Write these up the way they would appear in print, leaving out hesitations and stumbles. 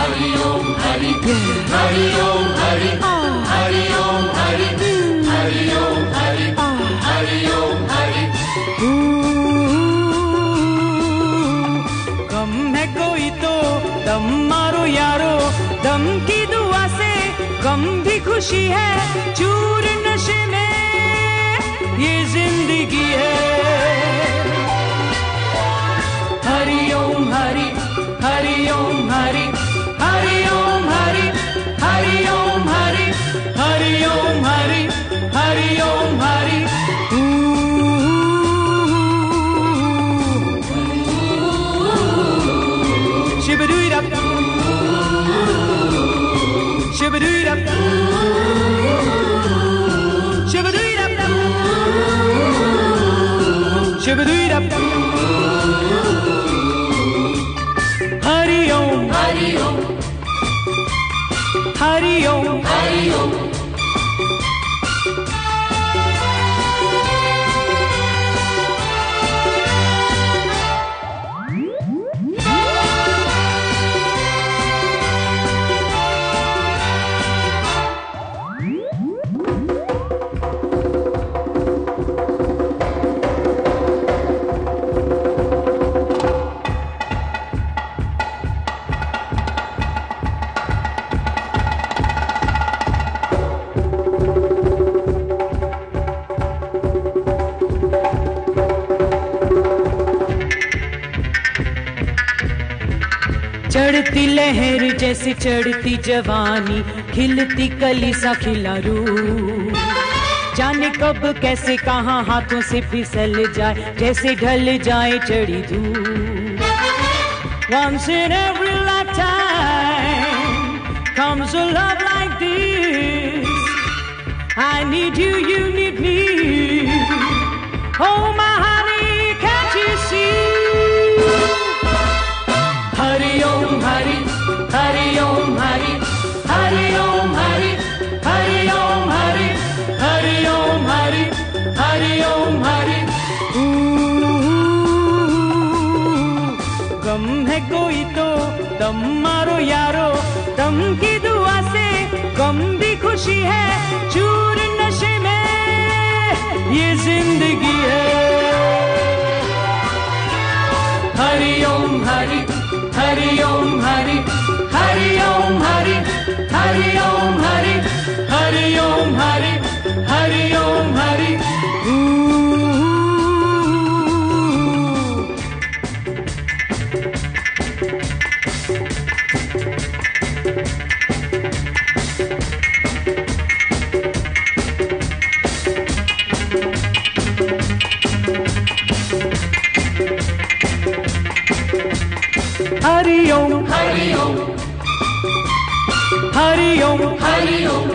Hari Om Hari, Hari Om Hari, Hari Om Hari, Hari Om Hari, Hari Om Hari. गम है कोई तो दम मारो यारो, दम की दुआ से गम भी खुशी है, चूर नशे में ये जिंदगी है. Hari Om Hari, Hari Om Hari, Hari Om Hari, Hari Om Hari, Hari Om Hari, Hari Om Hari. Shibadoo-dap, shibadoo-dap, shibadoo-dap, shibadoo-dap. Hari Om, Hari Om, Hari Om, Hari Om. चढ़ती लहर जैसे चढ़ती जवानी, खिलती कली सा खिला रूह, जाने कब कैसे कहां हाथों से फिसल जाए, जैसे ढल जाए चढ़ी धूप. Once in every lifetime comes a love like this. I need you, you need me. Oh my honey, can't you see? Hari Om Hari, Hari Om Hari, Hari Om Hari, Hari Om Hari, Hari Om Hari, Hari Om Hari. गम है कोई तो दम मारो यारो, दम की दुआ से गम भी खुशी है, चूर नशे में ये जिंदगी है. Hari Om Hari, Hari Om Hari, Hari Om Hari, Hari Om Hari, Hari Om Hari, Hari Om Hari. Hari Om, Hari Om, Hari Om, Hari Om.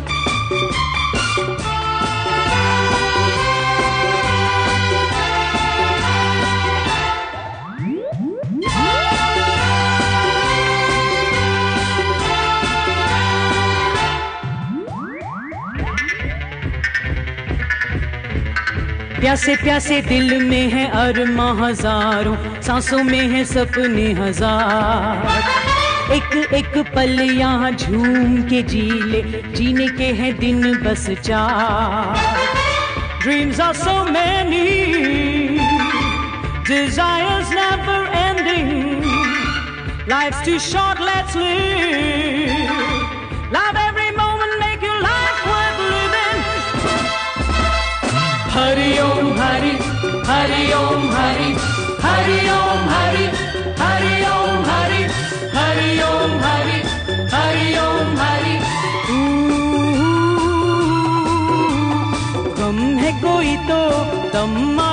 प्यासे प्यासे दिल में है अरमां हजारों, सांसों में है सपने हजार, एक एक पल यहाँ झूम के जी ले, जीने के हैं दिन बस 4. Dreams are so many, desires never ending, life's too short, let's live, love every moment, make your life worth living. Hari Om Hari, Hari Om Hari, Hari Om Hari, Hari Om Hari, Hari Om Hari, Hari Om Hari. गम है कोई तो दम